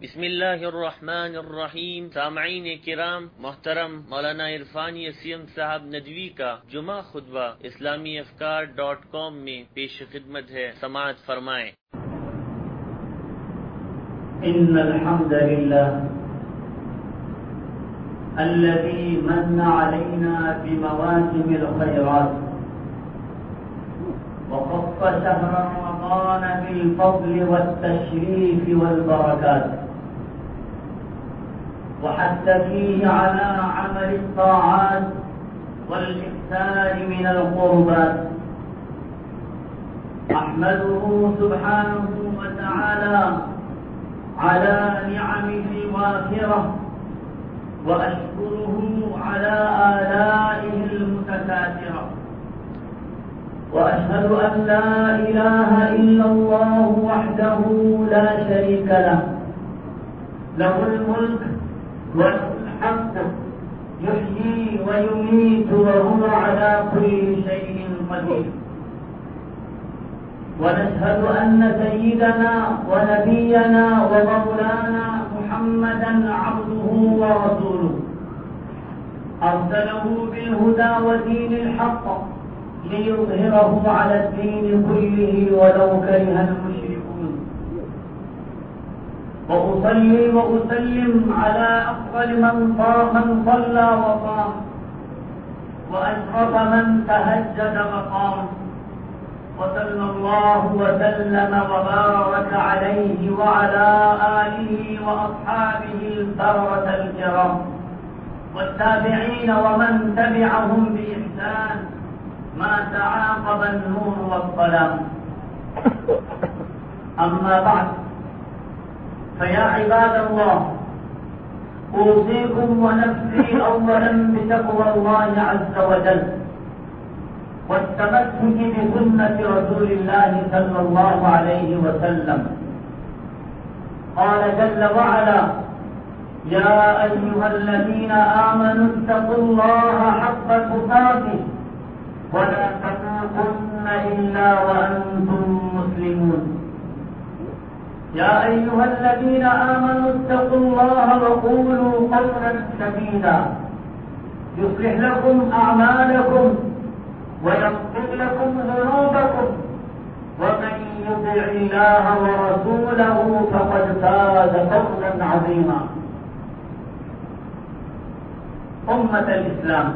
بسم الله الرحمن الرحیم. سامعین کرام محترم، مولانا عرفان یسیم صاحب ندوی کا جمعہ خطبہ اسلامی افکار.com میں پیش خدمت ہے، سماعت فرمائیں۔ إن الحمد لله الذي من علينا بمواسم الخيرات وخص شهر رمضان بالفضل والتشريف والبركات، وحث فيه على عمل الطاعات والإكثار من القربات. أحمده سبحانه وتعالى على نعمه الوافرة، وأشكره على آلائه المتكاثرة، وأشهد أن لا إله إلا الله وحده لا شريك له، له الملك وله الحمد، يحيي ويميت وهو على كل شيء قدير. ونشهد أن سيدنا ونبينا ومولانا محمدا عبده ورسوله، أرسله بالهدى ودين الحق ليظهره على الدين كله ولو كره المشركون. وأصلي وأسلم على أفضل من صلى وصام، وأشرف من تهجد وقام، وصلى الله وسلم وبارك عليه وعلى آله وأصحابه البررة الكرام، والتابعين ومن تبعهم بإحسان ما تعاقب النور والظلام. أما بعد، فيا عباد الله، أوصيكم ونفسي أولا بتقوى الله عز وجل، والتمسك بسنة رسول الله صلى الله عليه وسلم. قال جل وعلا: يا أيها الذين آمنوا اتقوا الله حق تقاته ولا تموتن إلا وأنتم مسلمون. يا أيها الذين آمنوا اتقوا الله وقولوا قولا سديدا يصلح لكم أعمالكم ويغفر لكم ذنوبكم، ومن يطع الله ورسوله فقد فاز فوزا عظيما. أمة الإسلام،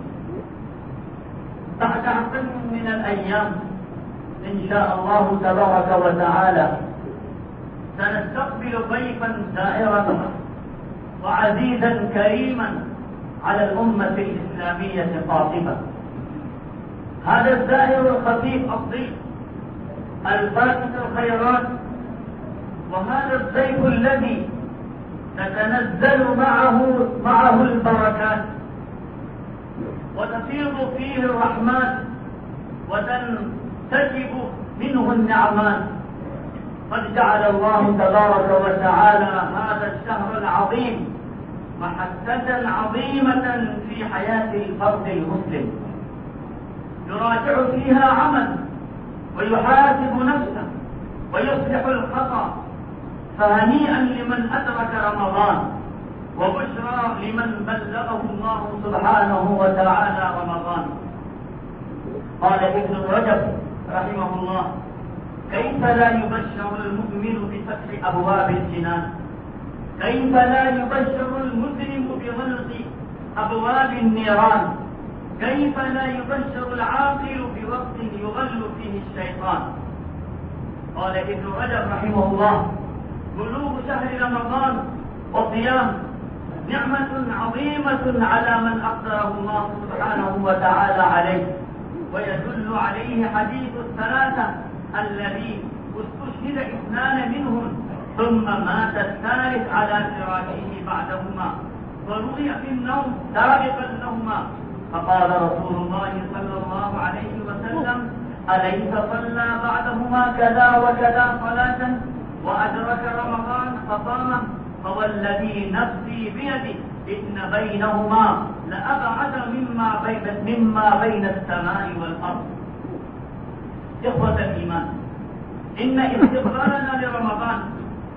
بعد عقد من الأيام إن شاء الله تبارك وتعالى سنستقبل ضيفا زائرا وعزيزا كريما على الأمة الإسلامية قاطبة. هذا الزائر الخفيف الضيف الفاتح الخيرات، وهذا الضيف الذي تتنزل معه البركات وتفيض فيه الرحمات وتنتجب منه النعمات. قد جعل الله تبارك وتعالى هذا الشهر العظيم محسة عظيمة في حياة الفرد المسلم، يراجع فيها عمل ويحاسب نفسه ويصلح الخطأ. فهنيئا لمن أدرك رمضان، وبشرى لمن بلغه الله سبحانه وتعالى رمضان. قال ابن رجب رحمه الله: كيف لا يبشر المؤمن بفتح أبواب الجنان؟ كيف لا يبشر المسلم بغلق أبواب النيران؟ كيف لا يبشر العاقل بوقت يغل فيه الشيطان؟ قال ابن رجب رحمه الله: بلوغ شهر رمضان وصيام نعمة عظيمة على من أقدره الله سبحانه وتعالى عليه، ويدل عليه حديث الثلاثة الذي استشهد اثنان منهم ثم مات الثالث على فراشه بعدهما، وروي في النوم سابقا لهما، فقال رسول الله صلى الله عليه وسلم: أليس صلى بعدهما كذا وكذا صلاة وأدرك رمضان فصامه؟ فوالذي نفسي بيده إن بينهما لأبعد مما بين السماء والأرض. إخوة الإيمان، إن استقبالنا لرمضان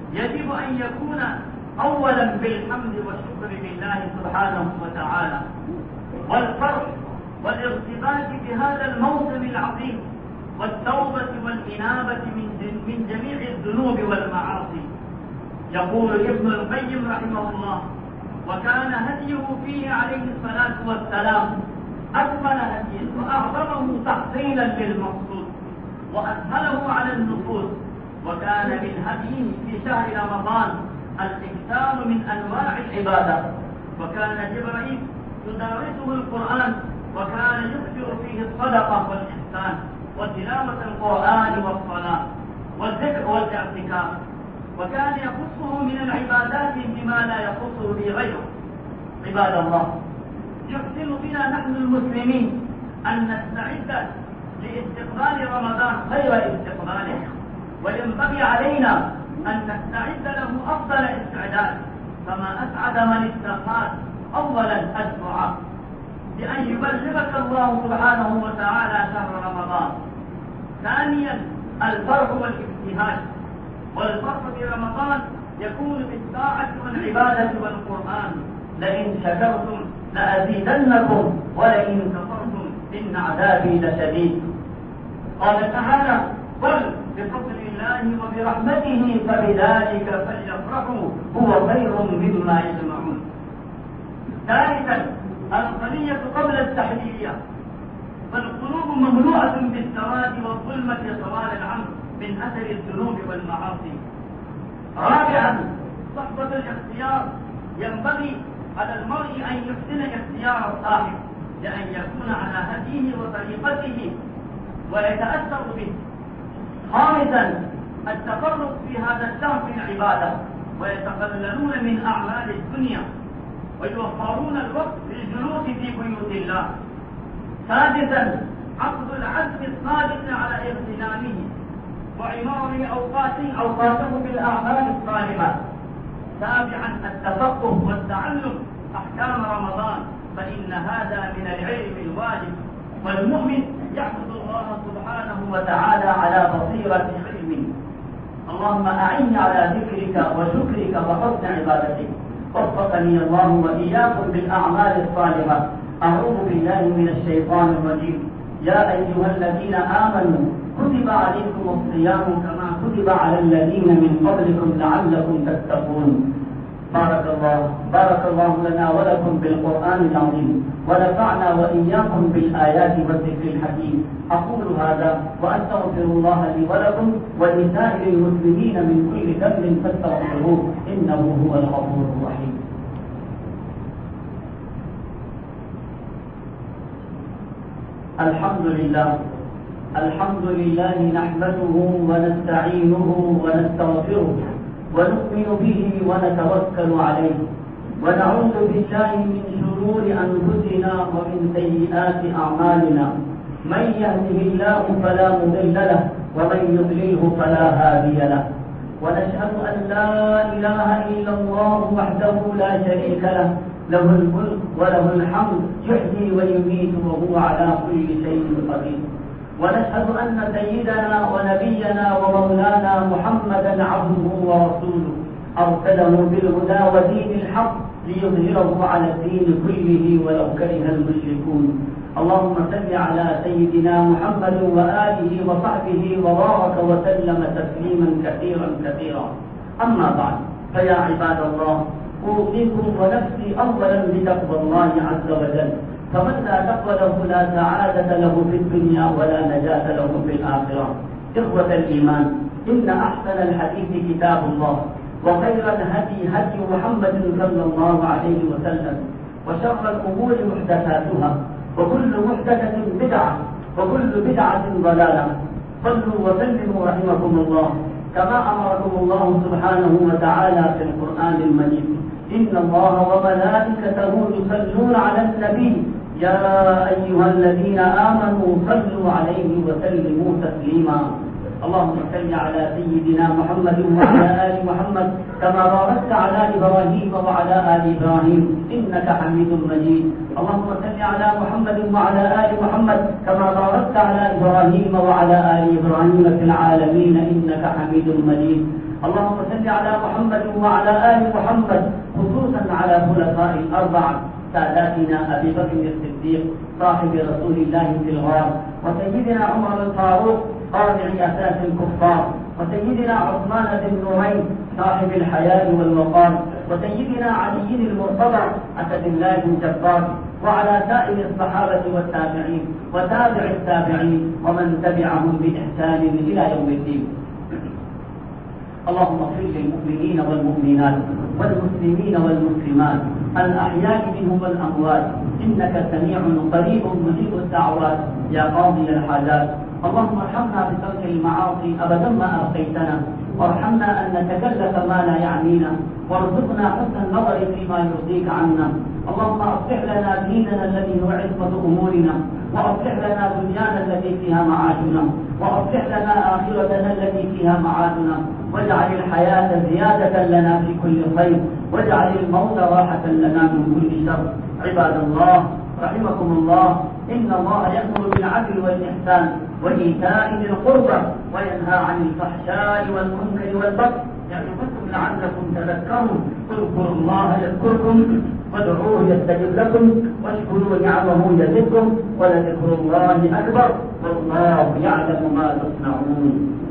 يجب أن يكون أولا بالحمد والشكر لله سبحانه وتعالى، والفرح والارتباط بهذا الموسم العظيم، والتوبة والإنابة من جميع الذنوب والمعاصي. يقول ابن القيم رحمه الله: وكان هديه فيه عليه الصلاة والسلام أكمل هدي وأعظمه تحصيلا للمقصود وأسهله على النفوس. وكان من هديه في شهر رمضان الاكثار من أنواع العبادة، وكان جبريل يدارسه القرآن، وكان يكثر فيه الصدقة والإحسان وتلاوة القرآن والصلاة والذكر والاعتكاف، وكان يخصه من العبادات بما لا يخصه به غيره. عباد الله، يحسن بنا نحن المسلمين أن نستعد لاستقبال رمضان خير استقباله، وينبغي علينا أن نستعد له أفضل استعداد، كما أسعد من استقبل أولا الدعاء بأن يبلغك الله سبحانه وتعالى شهر رمضان. ثانيا الفرح والابتهاج، والفرح في رمضان يكون بالطاعة والعبادة والقرآن. لئن شكرتم لأزيدنكم ولئن كفرتم إن عذابي لشديد. قال تعالى: قل بفضل الله وبرحمته فبذلك فليفرحوا هو خير مما يجمعون. ثالثا الخلية قبل التحلية، فالقلوب مملوءة بالسواد والظلمة طوال العمر من أثر الذنوب والمعاصي. رابعا صحبة الاختيار، ينبغي على المرء أن يحسن اختيار الصاحب لأن يكون على هديه وطريقته ويتأثر به. خامسا التفرق في هذا الشهر في العبادة، ويتقللون من أعمال الدنيا ويوفرون الوقت للجلوس في بيوت الله. سادسا عقد العزم الصادق على اغتنامه وعمار أوقاته بالأعمال الصالحة. سابعا التفقه والتعلم أحكام رمضان، فإن هذا من العلم الواجب، والمؤمن يعبد الله سبحانه وتعالى على بصيرة علم. اللهم أعني على ذكرك وشكرك وحسن عبادتك. وفقني الله وإياكم بالأعمال الصالحة. أعوذ بالله من الشيطان الرجيم. يا أيها الذين آمنوا كتب عليكم الصيام كما كتب على الذين من قبلكم لعلكم تتقون. بارك الله لنا ولكم بالقرآن العظيم، ونفعنا وإياكم بالآيات والذكر الحكيم. أقول هذا وأستغفر الله لي ولكم ولسائر المسلمين من كل ذنب فاستغفروه إنه هو الغفور الرحيم. الحمد لله نحمده ونستعينه ونستغفره ونؤمن به ونتوكل عليه، ونعوذ بالله من شرور أنفسنا ومن سيئات أعمالنا. من يهده الله فلا مضل له ومن يضلله فلا هادي له، ونشهد أن لا إله إلا الله وحده لا شريك له، له الملك وله الحمد يحيي ويميت وهو على كل شيء قدير. ونشهد أن سيدنا ونبينا ومولانا محمدا عبده ورسوله، أرسله بالهدى ودين الحق ليظهره على الدين كله ولو كره المشركون. اللهم صل على سيدنا محمد وآله وصحبه وبارك وسلم تسليما كثيرا كثيرا. أما بعد، فيا عباد الله، أوصيكم ونفسي أولا بتقوى الله عز وجل، فمن لا تقوى له لا سعادة له في الدنيا ولا نجاة له في الآخرة. إخوة الإيمان، إن أحسن الحديث كتاب الله، وخير الهدي هدي محمد صلى الله عليه وسلم، وشر الأمور محدثاتها، وكل محدثة بدعة، وكل بدعة ضلالة. صلوا وسلموا رحمكم الله كما أمركم الله سبحانه وتعالى في القرآن المجيد: إن الله وملائكته يصلون على النبي يا أيها الذين آمنوا صلوا عليه وسلموا تسليما. اللهم صل على سيدنا محمد وعلى آل محمد كما باركت على إبراهيم وعلى آل إبراهيم إنك حميد مجيد. اللهم صل على محمد وعلى آل محمد كما باركت على إبراهيم وعلى آل إبراهيم في العالمين إنك حميد مجيد. اللهم صل على محمد وعلى آل محمد، خصوصا على خلفاء الأربعة ساداتنا أبي بكر الصديق صاحب رسول الله في الغار، وسيدنا عمر الفاروق قاطع أساس الكفار، وسيدنا عثمان بن نورين صاحب الحياة والوقار، وسيدنا علي المرتضى أسد الله الجبار، وعلى سائر الصحابة والتابعين وتابع التابعين ومن تبعهم بإحسان إلى يوم الدين. اللهم اغفر للمؤمنين والمؤمنات والمسلمين والمسلمات الأحياء منهم والأموات، إنك سميع قريب مجيب الدعوات يا قاضي الحاجات. اللهم ارحمنا بترك المعاصي أبدا ما أبقيتنا، وارحمنا أن نتكلف ما لا يعنينا، وارزقنا حسن النظر فيما يرضيك عنا. اللهم أصلح لنا ديننا الذي هو عصمة أمورنا، وأصلح لنا دنيانا التي فيها معاشنا، وأصلح لنا آخرتنا التي فيها معادنا، واجعل الحياة زيادة لنا في كل خير، واجعل الموت راحة لنا من كل شر. عباد الله رحمكم الله، إن الله يأمر بالعدل والإحسان وإيتاء ذي القربى وينهى عن الفحشاء والمنكر والبغي يعظكم لعلكم تذكرون. اذكروا الله يذكركم وادعوه يستجب لكم واشكروا نعمه يزدكم ولذكر الله أكبر والله يعلم ما تصنعون.